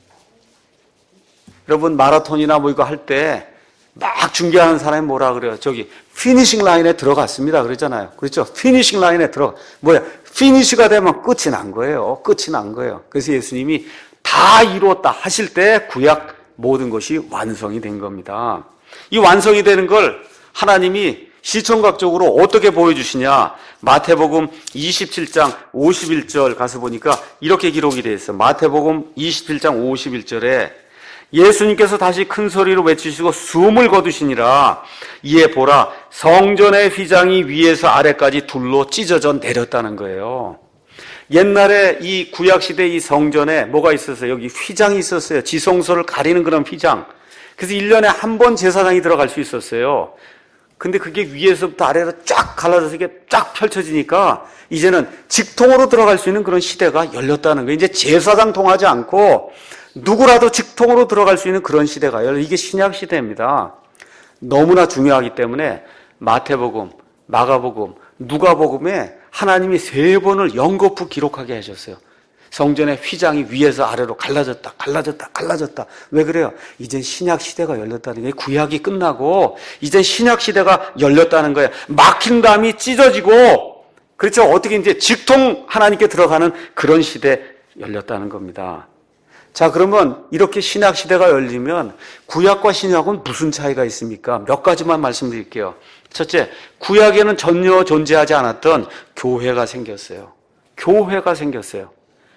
여러분 마라톤이나 뭐 이거 할 때 막 중계하는 사람이 뭐라 그래요? 저기 피니싱 라인에 들어갔습니다 그랬잖아요. 그렇죠? 피니싱 라인에 들어 뭐야? 피니시가 되면 끝이 난 거예요. 끝이 난 거예요. 그래서 예수님이 다 이루었다 하실 때 구약 모든 것이 완성이 된 겁니다. 이 완성이 되는 걸 하나님이 시청각적으로 어떻게 보여주시냐? 마태복음 이십칠 장 오십일 절 가서 보니까 이렇게 기록이 되어 있어요. 마태복음 이십칠 장 오십일 절에 예수님께서 다시 큰 소리로 외치시고 숨을 거두시니라. 이에 보라, 성전의 휘장이 위에서 아래까지 둘로 찢어져 내렸다는 거예요. 옛날에 이 구약시대 이 성전에 뭐가 있었어요? 여기 휘장이 있었어요. 지성소를 가리는 그런 휘장. 그래서 일 년에 한 번 제사장이 들어갈 수 있었어요. 근데 그게 위에서부터 아래로 쫙 갈라져서 이게 쫙 펼쳐지니까 이제는 직통으로 들어갈 수 있는 그런 시대가 열렸다는 거예요. 이제 제사장 통하지 않고 누구라도 직통으로 들어갈 수 있는 그런 시대가 열려. 이게 신약 시대입니다. 너무나 중요하기 때문에 마태복음, 마가복음, 누가복음에 하나님이 세 번을 연거푸 기록하게 하셨어요. 성전의 휘장이 위에서 아래로 갈라졌다, 갈라졌다, 갈라졌다. 왜 그래요? 이젠 신약 시대가 열렸다는 거예요. 구약이 끝나고 이젠 신약 시대가 열렸다는 거예요. 막힌 담이 찢어지고, 그렇죠? 어떻게 이제 직통 하나님께 들어가는 그런 시대 열렸다는 겁니다. 자, 그러면 이렇게 신약 시대가 열리면 구약과 신약은 무슨 차이가 있습니까? 몇 가지만 말씀드릴게요. 첫째, 구약에는 전혀 존재하지 않았던 교회가 생겼어요. 교회가 생겼어요.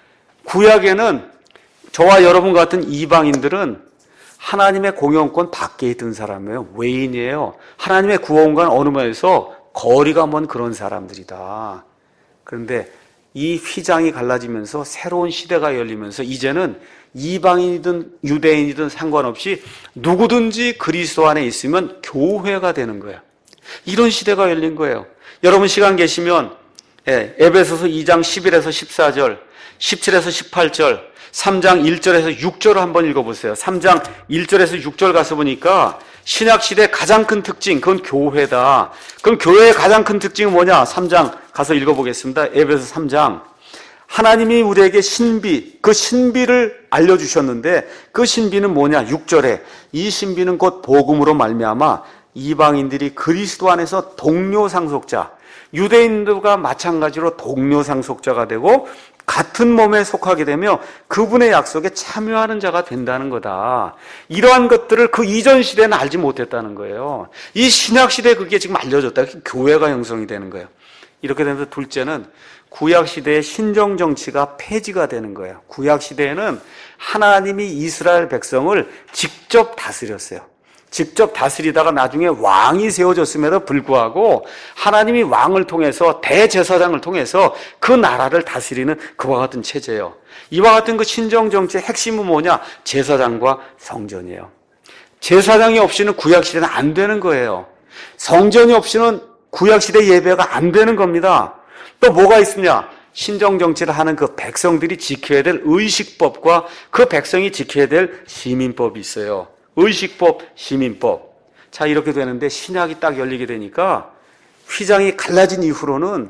구약에는 저와 여러분 같은 이방인들은 하나님의 공영권 밖에 있던 사람이에요. 외인이에요. 하나님의 구원과는 어느 면에서 거리가 먼 그런 사람들이다. 그런데 이 휘장이 갈라지면서 새로운 시대가 열리면서 이제는 이방인이든 유대인이든 상관없이 누구든지 그리스도 안에 있으면 교회가 되는 거예요. 이런 시대가 열린 거예요. 여러분 시간 계시면 예, 에베소서 이 장 십일에서 십사 절, 십칠에서 십팔 절, 삼 장 일 절에서 육 절을 한번 읽어보세요. 삼 장 일 절에서 육 절 가서 보니까 신약시대의 가장 큰 특징, 그건 교회다. 그럼 교회의 가장 큰 특징은 뭐냐? 삼 장 가서 읽어보겠습니다. 에베소 삼 장. 하나님이 우리에게 신비, 그 신비를 알려주셨는데 그 신비는 뭐냐? 육 절에 이 신비는 곧 복음으로 말미암아 이방인들이 그리스도 안에서 동료 상속자, 유대인들과 마찬가지로 동료 상속자가 되고 같은 몸에 속하게 되며 그분의 약속에 참여하는 자가 된다는 거다. 이러한 것들을 그 이전 시대는 알지 못했다는 거예요. 이 신약 시대에 그게 지금 알려졌다. 교회가 형성이 되는 거예요. 이렇게 되면서 둘째는 구약 시대의 신정 정치가 폐지가 되는 거예요. 구약 시대에는 하나님이 이스라엘 백성을 직접 다스렸어요. 직접 다스리다가 나중에 왕이 세워졌음에도 불구하고 하나님이 왕을 통해서 대제사장을 통해서 그 나라를 다스리는 그와 같은 체제예요. 이와 같은 그 신정 정치의 핵심은 뭐냐? 제사장과 성전이에요. 제사장이 없이는 구약 시대는 안 되는 거예요. 성전이 없이는 구약 시대 예배가 안 되는 겁니다. 또 뭐가 있느냐? 신정정치를 하는 그 백성들이 지켜야 될 의식법과 그 백성이 지켜야 될 시민법이 있어요. 의식법, 시민법. 자, 이렇게 되는데 신약이 딱 열리게 되니까 휘장이 갈라진 이후로는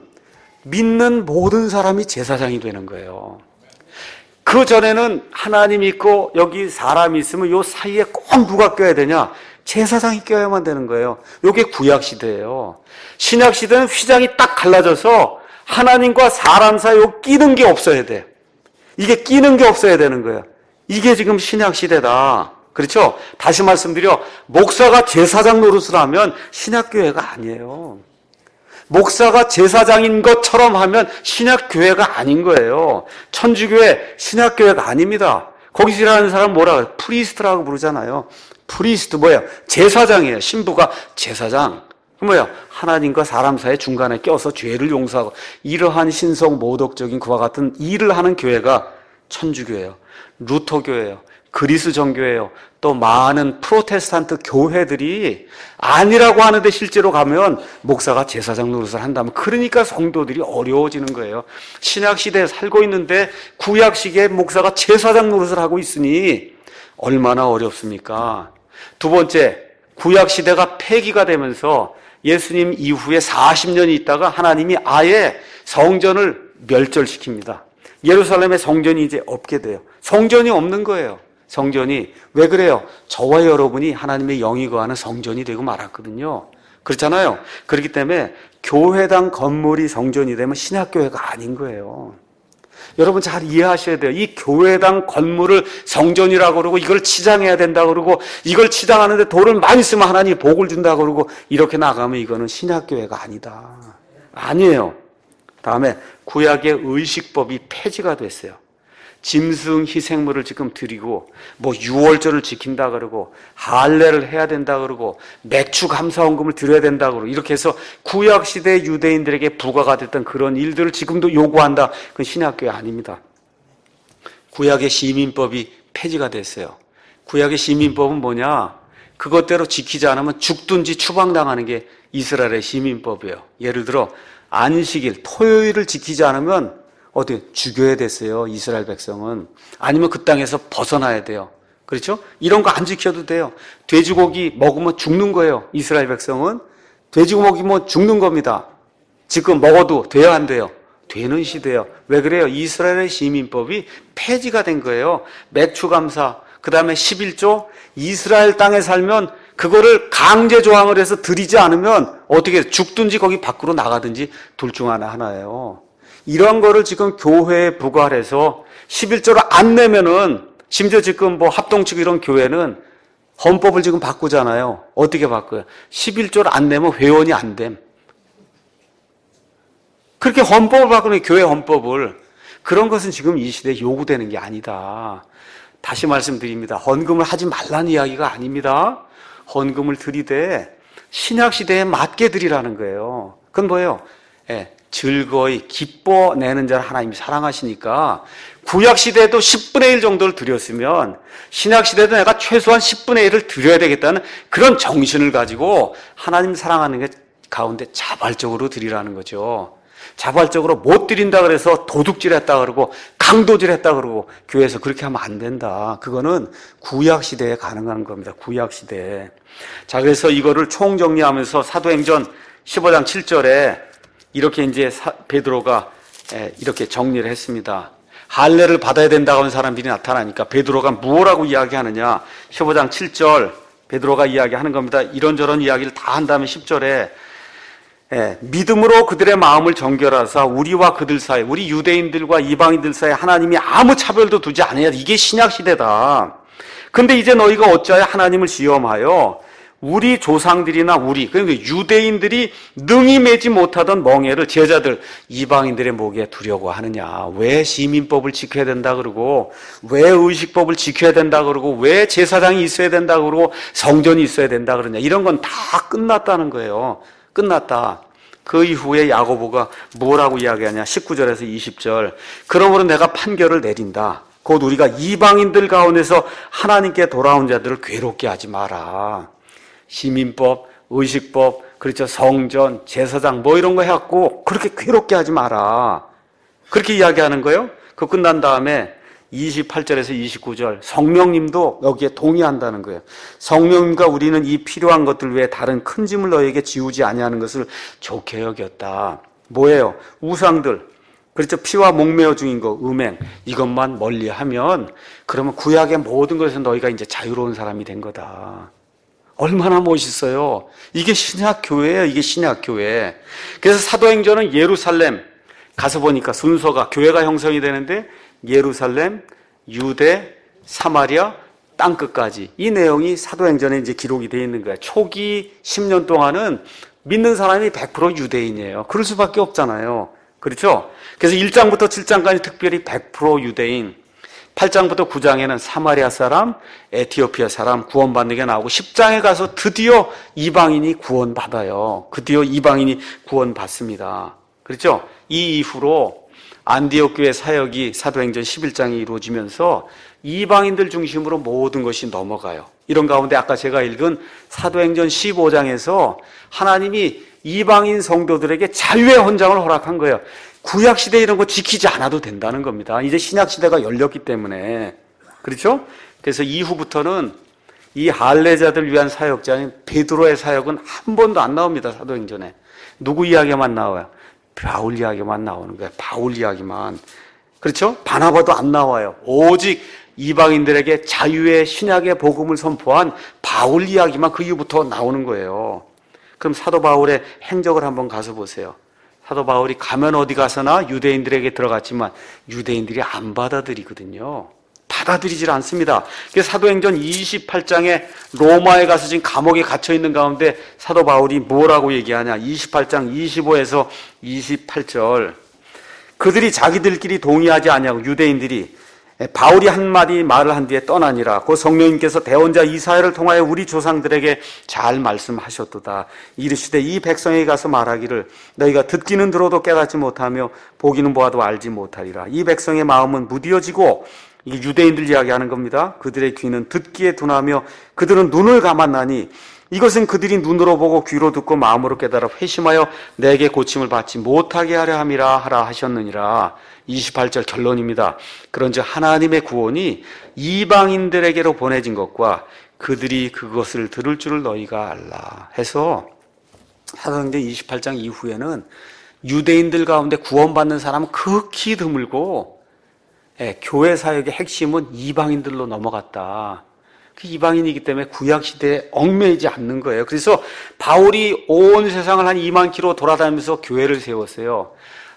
믿는 모든 사람이 제사장이 되는 거예요. 그 전에는 하나님 있고 여기 사람이 있으면 요 사이에 꼭 누가 껴야 되냐? 제사장이 껴야만 되는 거예요. 이게 구약 시대예요. 신약 시대는 휘장이 딱 갈라져서 하나님과 사람 사이에 끼는 게 없어야 돼. 이게 끼는 게 없어야 되는 거예요. 이게 지금 신약 시대다. 그렇죠? 다시 말씀드려, 목사가 제사장 노릇을 하면 신약교회가 아니에요. 목사가 제사장인 것처럼 하면 신약교회가 아닌 거예요. 천주교회 신약교회가 아닙니다. 거기서 일하는 사람 뭐라 그래요? 프리스트라고 부르잖아요. 프리스트 뭐예요? 제사장이에요. 신부가 제사장. 뭐예요? 하나님과 사람 사이 중간에 껴서 죄를 용서하고 이러한 신성 모독적인 그와 같은 일을 하는 교회가 천주교예요. 루터교회예요. 그리스 정교회예요. 또 많은 프로테스탄트 교회들이 아니라고 하는데 실제로 가면 목사가 제사장 노릇을 한다면 그러니까 성도들이 어려워지는 거예요. 신약 시대에 살고 있는데 구약 시기에 목사가 제사장 노릇을 하고 있으니 얼마나 어렵습니까? 두 번째, 구약 시대가 폐기가 되면서 예수님 이후에 사십 년이 있다가 하나님이 아예 성전을 멸절시킵니다. 예루살렘에 성전이 이제 없게 돼요. 성전이 없는 거예요. 성전이. 왜 그래요? 저와 여러분이 하나님의 영이 거하는 성전이 되고 말았거든요. 그렇잖아요. 그렇기 때문에 교회당 건물이 성전이 되면 신약교회가 아닌 거예요. 여러분 잘 이해하셔야 돼요. 이 교회당 건물을 성전이라고 그러고 이걸 치장해야 된다고 그러고 이걸 치장하는데 돈을 많이 쓰면 하나님이 복을 준다고 그러고 이렇게 나가면 이거는 신약교회가 아니다. 아니에요. 다음에 구약의 의식법이 폐지가 됐어요. 짐승 희생물을 지금 드리고 뭐 유월절을 지킨다 그러고 할례를 해야 된다 그러고 맥주 감사원금을 드려야 된다 그러고 이렇게 해서 구약 시대 유대인들에게 부과가 됐던 그런 일들을 지금도 요구한다. 그건 신약교회 아닙니다. 구약의 시민법이 폐지가 됐어요. 구약의 시민법은 뭐냐? 그것대로 지키지 않으면 죽든지 추방당하는 게 이스라엘의 시민법이에요. 예를 들어 안식일, 토요일을 지키지 않으면 어디 죽여야 됐어요. 이스라엘 백성은. 아니면 그 땅에서 벗어나야 돼요. 그렇죠? 이런 거 안 지켜도 돼요. 돼지고기 먹으면 죽는 거예요. 이스라엘 백성은. 돼지고기 먹으면 죽는 겁니다. 지금 먹어도 돼야 안 돼요? 되는 시대예요. 왜 그래요? 이스라엘의 시민법이 폐지가 된 거예요. 맥추감사, 그 다음에 십일조, 이스라엘 땅에 살면 그거를 강제 조항을 해서 드리지 않으면 어떻게 죽든지 거기 밖으로 나가든지 둘 중 하나 하나예요. 이런 거를 지금 교회에 부과를 해서 십일조를 안 내면은 심지어 지금 뭐 합동 측 이런 교회는 헌법을 지금 바꾸잖아요. 어떻게 바꿔요? 십일조를 안 내면 회원이 안 됨. 그렇게 헌법을 바꾸는 교회 헌법을. 그런 것은 지금 이 시대에 요구되는 게 아니다. 다시 말씀드립니다. 헌금을 하지 말라는 이야기가 아닙니다. 헌금을 드리되 신약 시대에 맞게 드리라는 거예요. 그건 뭐예요? 예. 즐거이 기뻐 내는 자를 하나님이 사랑하시니까 구약 시대에도 십분의 일 정도를 드렸으면 신약 시대도 내가 최소한 십분의 일을 드려야 되겠다는 그런 정신을 가지고 하나님 사랑하는 게 가운데 자발적으로 드리라는 거죠. 자발적으로 못 드린다 그래서 도둑질했다 그러고 강도질했다 그러고 교회에서 그렇게 하면 안 된다. 그거는 구약 시대에 가능한 겁니다. 구약 시대에. 자, 그래서 이거를 총정리하면서 사도행전 십오장 칠절에 이렇게 이제 베드로가 이렇게 정리를 했습니다. 할례를 받아야 된다고 하는 사람들이 나타나니까 베드로가 뭐라고 이야기하느냐? 십오장 칠절 베드로가 이야기하는 겁니다. 이런저런 이야기를 다 한 다음에 십절에 예, 믿음으로 그들의 마음을 정결하사 우리와 그들 사이, 우리 유대인들과 이방인들 사이 하나님이 아무 차별도 두지 않아야 이게 신약 시대다. 근데 이제 너희가 어찌하여 하나님을 시험하여 우리 조상들이나 우리, 그러니까 유대인들이 능히 매지 못하던 멍에를 제자들, 이방인들의 목에 두려고 하느냐. 왜 시민법을 지켜야 된다 그러고, 왜 의식법을 지켜야 된다 그러고, 왜 제사장이 있어야 된다 그러고, 성전이 있어야 된다 그러냐. 이런 건 다 끝났다는 거예요. 끝났다. 그 이후에 야고보가 뭐라고 이야기하냐. 십구절에서 이십절. 그러므로 내가 판결을 내린다. 곧 우리가 이방인들 가운데서 하나님께 돌아온 자들을 괴롭게 하지 마라. 시민법, 의식법, 그렇죠. 성전, 제사장 뭐 이런 거 해갖고 그렇게 괴롭게 하지 마라. 그렇게 이야기하는 거예요. 그 끝난 다음에 이십팔 절에서 이십구 절 성령님도 여기에 동의한다는 거예요. 성령님과 우리는 이 필요한 것들 외에 다른 큰 짐을 너에게 지우지 아니하는 것을 좋게 여겼다. 뭐예요? 우상들, 그렇죠. 피와 목매어 중인 거, 음행, 이것만 멀리하면 그러면 구약의 모든 것에서 너희가 이제 자유로운 사람이 된 거다. 얼마나 멋있어요. 이게 신약교회예요. 이게 신약교회. 그래서 사도행전은 예루살렘 가서 보니까 순서가 교회가 형성이 되는데 예루살렘, 유대, 사마리아, 땅끝까지 이 내용이 사도행전에 이제 기록이 되어 있는 거예요. 초기 십 년 동안은 믿는 사람이 백 퍼센트 유대인이에요. 그럴 수밖에 없잖아요. 그렇죠? 그래서 일 장부터 칠 장까지 특별히 백 퍼센트 유대인, 팔 장부터 구 장에는 사마리아 사람, 에티오피아 사람 구원받는 게 나오고 십 장에 가서 드디어 이방인이 구원받아요. 드디어 이방인이 구원받습니다. 그렇죠? 이 이후로 안디옥 교회 사역이 사도행전 십일 장이 이루어지면서 이방인들 중심으로 모든 것이 넘어가요. 이런 가운데 아까 제가 읽은 사도행전 십오 장에서 하나님이 이방인 성도들에게 자유의 헌장을 허락한 거예요. 구약시대 이런 거 지키지 않아도 된다는 겁니다. 이제 신약시대가 열렸기 때문에. 그렇죠? 그래서 이후부터는 이 할례자들 위한 사역자인 베드로의 사역은 한 번도 안 나옵니다. 사도행전에. 누구 이야기만 나와요? 바울 이야기만 나오는 거예요. 바울 이야기만. 그렇죠? 바나바도 안 나와요. 오직 이방인들에게 자유의 신약의 복음을 선포한 바울 이야기만 그 이후부터 나오는 거예요. 그럼 사도 바울의 행적을 한번 가서 보세요. 사도 바울이 가면 어디 가서나 유대인들에게 들어갔지만 유대인들이 안 받아들이거든요. 받아들이질 않습니다. 그래서 사도행전 이십팔 장에 로마에 가서 지금 감옥에 갇혀 있는 가운데 사도 바울이 뭐라고 얘기하냐? 이십팔 장 이십오에서 이십팔 절. 그들이 자기들끼리 동의하지 아니하고 유대인들이 바울이 한마디 말을 한 뒤에 떠나니라. 그 성령님께서 대언자 이사야를 통하여 우리 조상들에게 잘 말씀하셨도다. 이르시되 이 백성에게 가서 말하기를 너희가 듣기는 들어도 깨닫지 못하며 보기는 보아도 알지 못하리라. 이 백성의 마음은 무디어지고, 이게 유대인들 이야기하는 겁니다. 그들의 귀는 듣기에 둔하며 그들은 눈을 감았나니 이것은 그들이 눈으로 보고 귀로 듣고 마음으로 깨달아 회심하여 내게 고침을 받지 못하게 하려 함이라 하라 하셨느니라. 이십팔 절 결론입니다. 그런즉 하나님의 구원이 이방인들에게로 보내진 것과 그들이 그것을 들을 줄을 너희가 알라 해서 사도행전 이십팔 장 이후에는 유대인들 가운데 구원받는 사람은 극히 드물고, 예, 교회 사역의 핵심은 이방인들로 넘어갔다. 그 이방인이기 때문에 구약시대에 얽매이지 않는 거예요. 그래서 바울이 온 세상을 한 이만 킬로 돌아다니면서 교회를 세웠어요.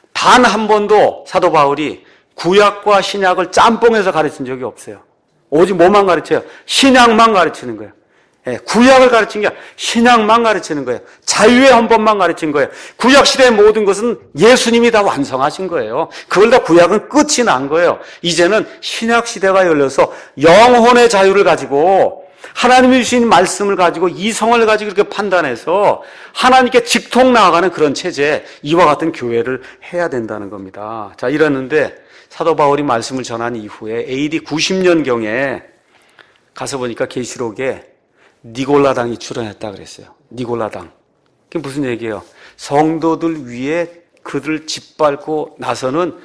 단 한 번도 사도 바울이 구약과 신약을 짬뽕해서 가르친 적이 없어요. 오직 뭐만 가르쳐요? 신약만 가르치는 거예요. 예, 구약을 가르친 게 아니라 신약만 가르치는 거예요. 자유의 헌법만 가르친 거예요. 구약시대의 모든 것은 예수님이 다 완성하신 거예요. 그걸 다 구약은 끝이 난 거예요. 이제는 신약시대가 열려서 영혼의 자유를 가지고 하나님이 주신 말씀을 가지고 이성을 가지고 이렇게 판단해서 하나님께 직통 나아가는 그런 체제, 이와 같은 교회를 해야 된다는 겁니다. 자, 이랬는데 사도 바울이 말씀을 전한 이후에 에이디 구십 년경에 가서 보니까 계시록에 니골라당이 출현했다 그랬어요. 니골라당. 그게 무슨 얘기예요? 성도들 위에 그들 짓밟고 나서는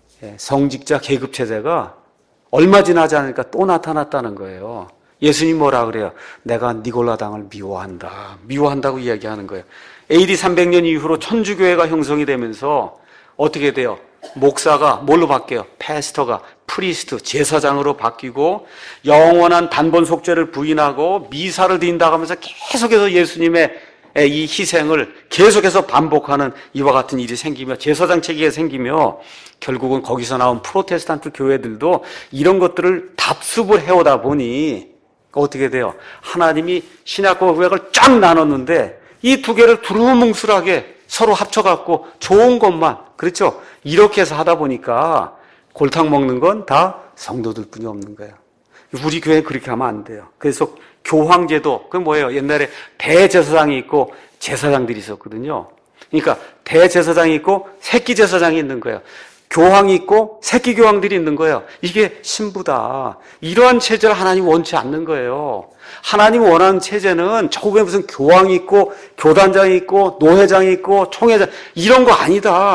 성직자 계급체제가 얼마 지나지 않으니까 또 나타났다는 거예요. 예수님 뭐라 그래요? 내가 니골라당을 미워한다. 미워한다고 이야기하는 거예요. 에이디 삼백 년 이후로 천주교회가 형성이 되면서 어떻게 돼요? 목사가 뭘로 바뀌어요? 패스터가 프리스트, 제사장으로 바뀌고 영원한 단번 속죄를 부인하고 미사를 드린다고 하면서 계속해서 예수님의 이 희생을 계속해서 반복하는 이와 같은 일이 생기며 제사장 체계가 생기며 결국은 거기서 나온 프로테스탄트 교회들도 이런 것들을 답습을 해오다 보니 어떻게 돼요? 하나님이 신약과 구약을 쫙 나눴는데 이 두 개를 두루뭉술하게 서로 합쳐갖고 좋은 것만, 그렇죠? 이렇게 해서 하다 보니까 골탕 먹는 건 다 성도들 뿐이 없는 거예요. 우리 교회는 그렇게 하면 안 돼요. 그래서 교황제도, 그게 뭐예요? 옛날에 대제사장이 있고 제사장들이 있었거든요. 그러니까 대제사장이 있고 새끼 제사장이 있는 거예요. 교황이 있고 새끼 교황들이 있는 거예요. 이게 신부다. 이러한 체제를 하나님 원치 않는 거예요. 하나님 원하는 체제는 저거에 무슨 교황이 있고 교단장이 있고 노회장이 있고 총회장 이런 거 아니다.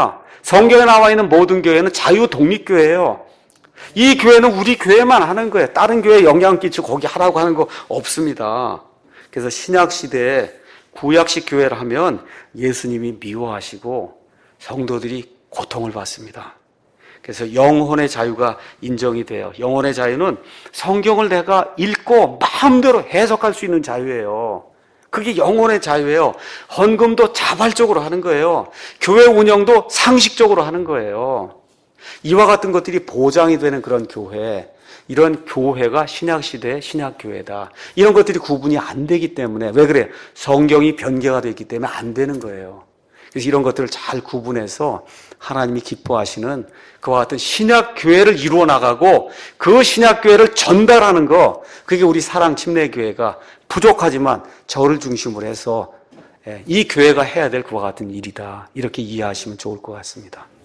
성경에 나와 있는 모든 교회는 자유 독립교회예요. 이 교회는 우리 교회만 하는 거예요. 다른 교회에 영향 끼치고 거기 하라고 하는 거 없습니다. 그래서 신약 시대에 구약식 교회를 하면 예수님이 미워하시고 성도들이 고통을 받습니다. 그래서 영혼의 자유가 인정이 돼요. 영혼의 자유는 성경을 내가 읽고 마음대로 해석할 수 있는 자유예요. 그게 영혼의 자유예요. 헌금도 자발적으로 하는 거예요. 교회 운영도 상식적으로 하는 거예요. 이와 같은 것들이 보장이 되는 그런 교회, 이런 교회가 신약시대의 신약교회다. 이런 것들이 구분이 안 되기 때문에, 왜 그래요? 성경이 변개가 되기 때문에 안 되는 거예요. 그래서 이런 것들을 잘 구분해서 하나님이 기뻐하시는 그와 같은 신약교회를 이루어 나가고 그 신약교회를 전달하는 거, 그게 우리 사랑침례교회가 부족하지만 저를 중심으로 해서 이 교회가 해야 될 그와 같은 일이다. 이렇게 이해하시면 좋을 것 같습니다.